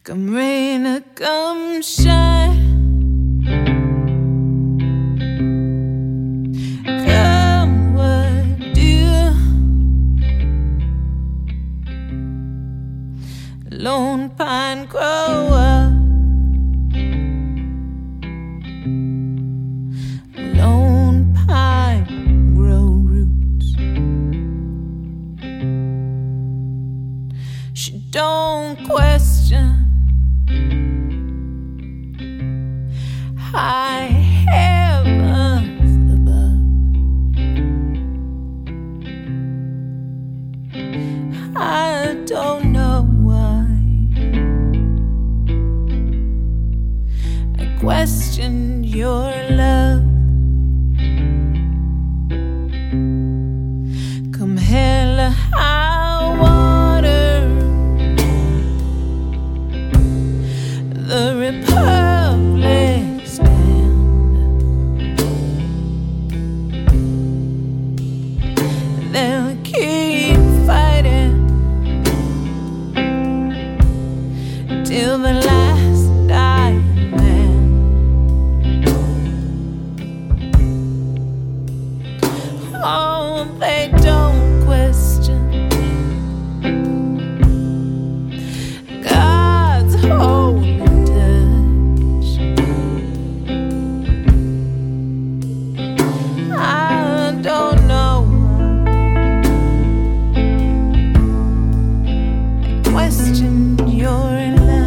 Come rain or come shine, come what do, lone pine grow up, lone pine grow roots. She don't question high heavens above. I don't know why I question your love. Come hell or high water, the Republic they'll keep fighting till the last dying man. Oh, they don't question God's holy touch. I don't know question your love.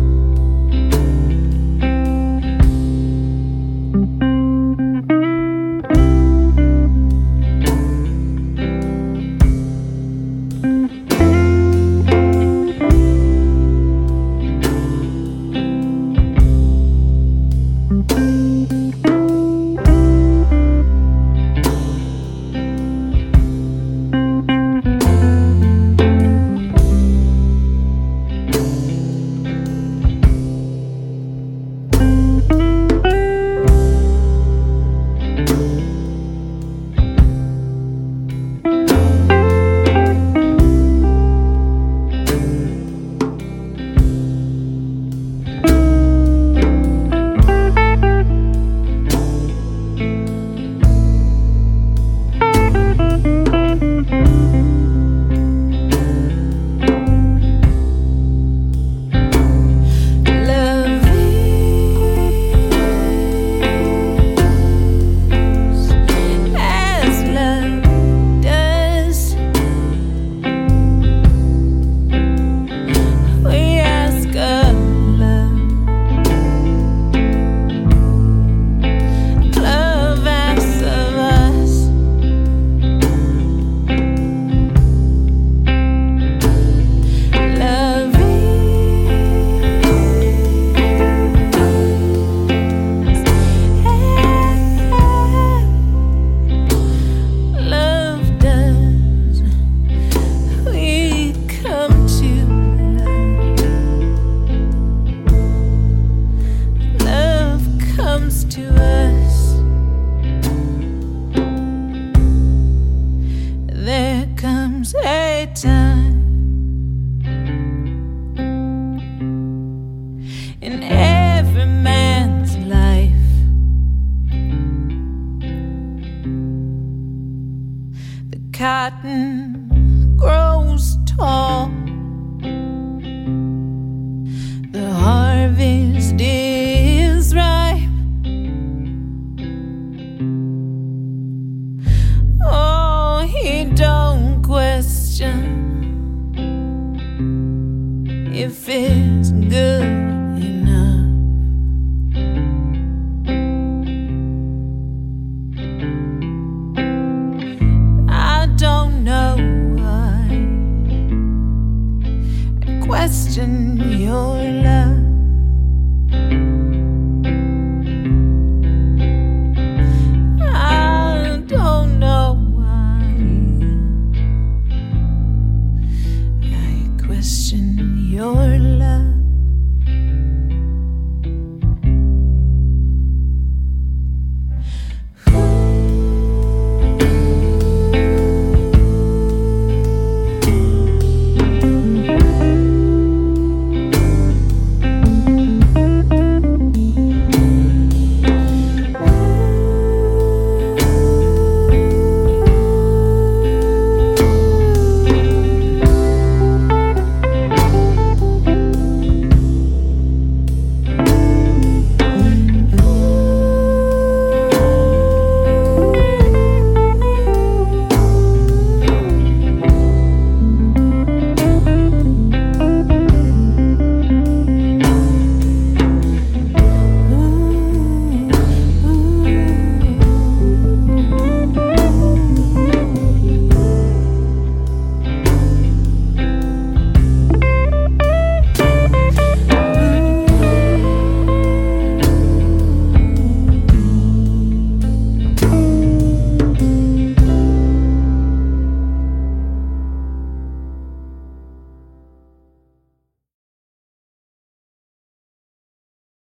To us, there comes a time in every man's life the cotton grows tall, the harvest is ripe. He don't question if it's good enough. I don't know why I question your love.